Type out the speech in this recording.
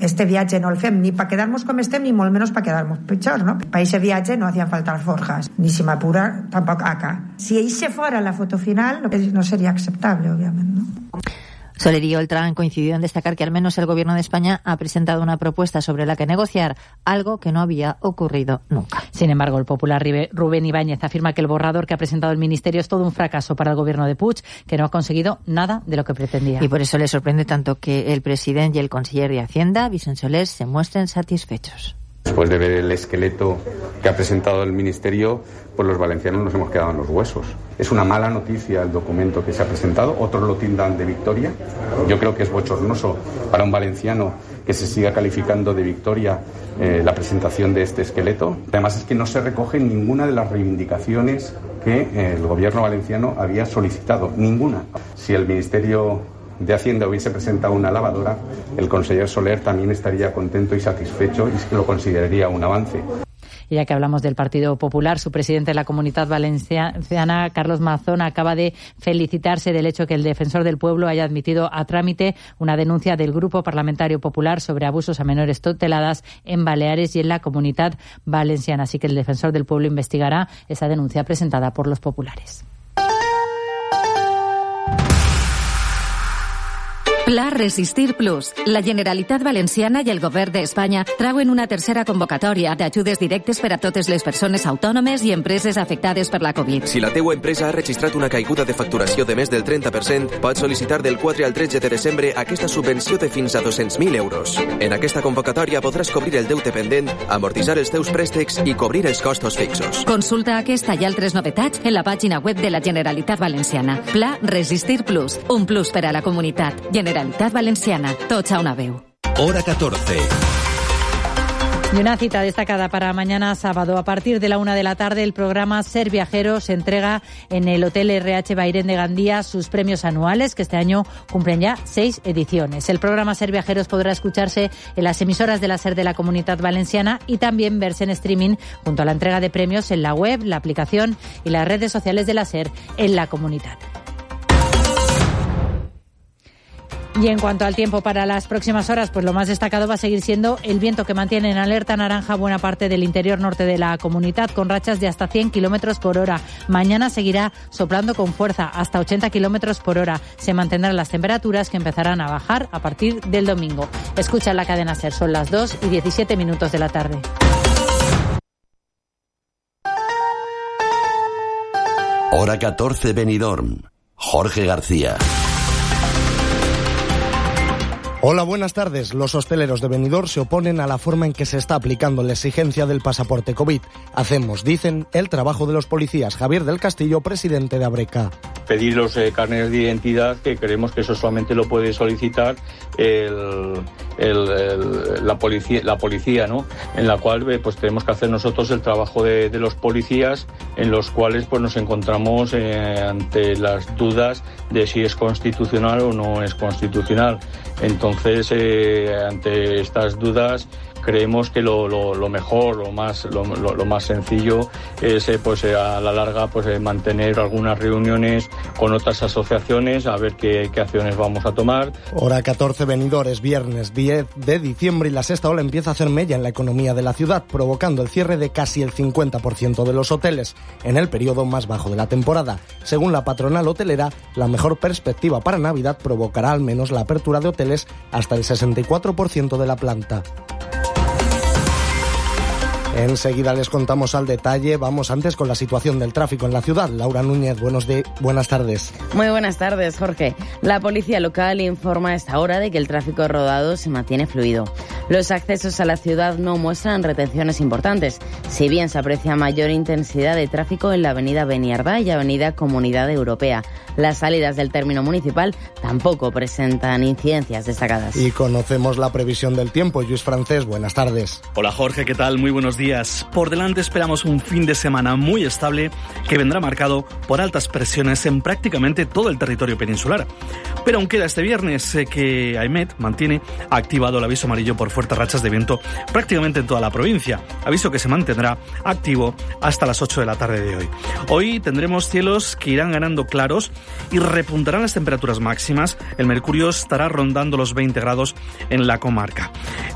este viatge no el fem ni per quedar-nos com estem, ni molt menys per quedar-nos pitjor, no? Per aquest viatge no hacían falta forjas, ni si m'apura tampoc acá. Si ell se fuera la foto final, no sería aceptable, obviamente, ¿no? Soler y Oltra coincidido en destacar que al menos el Gobierno de España ha presentado una propuesta sobre la que negociar, algo que no había ocurrido nunca. Sin embargo, el popular Rubén Ibáñez afirma que el borrador que ha presentado el Ministerio es todo un fracaso para el Gobierno de Puig, que no ha conseguido nada de lo que pretendía. Y por eso le sorprende tanto que el presidente y el conseller de Hacienda, Vicent Soler, se muestren satisfechos. Después de ver el esqueleto que ha presentado el Ministerio, pues los valencianos nos hemos quedado en los huesos. Es una mala noticia el documento que se ha presentado, otros lo tildan de victoria. Yo creo que es bochornoso para un valenciano que se siga calificando de victoria la presentación de este esqueleto. Además es que no se recoge ninguna de las reivindicaciones que el gobierno valenciano había solicitado, ninguna. Si el Ministerio de Hacienda hubiese presentado una lavadora, el conseller Soler también estaría contento y satisfecho y lo consideraría un avance. Y ya que hablamos del Partido Popular, su presidente de la Comunidad Valenciana, Carlos Mazón, acaba de felicitarse del hecho que el Defensor del Pueblo haya admitido a trámite una denuncia del Grupo Parlamentario Popular sobre abusos a menores tuteladas en Baleares y en la Comunidad Valenciana. Así que el Defensor del Pueblo investigará esa denuncia presentada por los populares. Pla Resistir Plus. La Generalitat Valenciana i el Govern d'Espanya trauen una tercera convocatòria d'ajudes directes per a totes les persones autònomes i empreses afectades per la Covid. Si la teua empresa ha registrat una caiguda de facturació de més del 30%, pots sol·licitar del 4 al 13 de desembre aquesta subvenció de fins a 200.000 euros. En aquesta convocatòria podràs cobrir el deute pendent, amortitzar els teus préstecs i cobrir els costos fixos. Consulta aquesta i altres novetats en la pàgina web de la Generalitat Valenciana. Pla Resistir Plus. Un plus per a la comunitat. Generalitat Valenciana, tots a una veu. Hora 14. Y una cita destacada para mañana sábado. A partir de la 1 de la tarde, el programa Ser Viajeros entrega en el Hotel RH Bairén de Gandía sus premios anuales, que este año cumplen ya 6 ediciones. El programa Ser Viajeros podrá escucharse en las emisoras de la SER de la Comunidad Valenciana y también verse en streaming junto a la entrega de premios en la web, la aplicación y las redes sociales de la SER en la comunidad. Y en cuanto al tiempo para las próximas horas, pues lo más destacado va a seguir siendo el viento que mantiene en alerta naranja buena parte del interior norte de la comunidad, con rachas de hasta 100 kilómetros por hora. Mañana seguirá soplando con fuerza, hasta 80 kilómetros por hora. Se mantendrán las temperaturas, que empezarán a bajar a partir del domingo. Escucha la cadena SER, son las 2:17 de la tarde. Hora 14, Benidorm. Jorge García. Hola, buenas tardes. Los hosteleros de Benidorm se oponen a la forma en que se está aplicando la exigencia del pasaporte COVID. Hacemos, dicen, el trabajo de los policías. Javier del Castillo, presidente de Abreca. Pedir los carnets de identidad, que creemos que eso solamente lo puede solicitar la policía, ¿no? En la cual pues tenemos que hacer nosotros el trabajo de los policías, en los cuales pues nos encontramos ante las dudas de si es constitucional o no es constitucional. Entonces, ante estas dudas, creemos que lo mejor, lo más sencillo es pues a la larga pues mantener algunas reuniones con otras asociaciones, a ver qué acciones vamos a tomar. Hora 14, Benidorm, es viernes 10 de diciembre y la sexta ola empieza a hacer mella en la economía de la ciudad, provocando el cierre de casi el 50% de los hoteles en el periodo más bajo de la temporada. Según la patronal hotelera, la mejor perspectiva para Navidad provocará al menos la apertura de hoteles hasta el 64% de la planta. Enseguida les contamos al detalle. Vamos antes con la situación del tráfico en la ciudad. Laura Núñez, buenas tardes. Muy buenas tardes, Jorge. La policía local informa a esta hora de que el tráfico rodado se mantiene fluido. Los accesos a la ciudad no muestran retenciones importantes, si bien se aprecia mayor intensidad de tráfico en la avenida Beniardá y avenida Comunidad Europea. Las salidas del término municipal tampoco presentan incidencias destacadas. Y conocemos la previsión del tiempo. Lluís Francés, buenas tardes. Hola Jorge, ¿qué tal? Muy buenos días. Por delante esperamos un fin de semana muy estable que vendrá marcado por altas presiones en prácticamente todo el territorio peninsular. Pero aún queda este viernes que AEMET mantiene activado el aviso amarillo por fuertes rachas de viento prácticamente en toda la provincia. Aviso que se mantendrá activo hasta las 8 de la tarde de hoy. Hoy tendremos cielos que irán ganando claros y repuntarán las temperaturas máximas. El mercurio estará rondando los 20 grados en la comarca.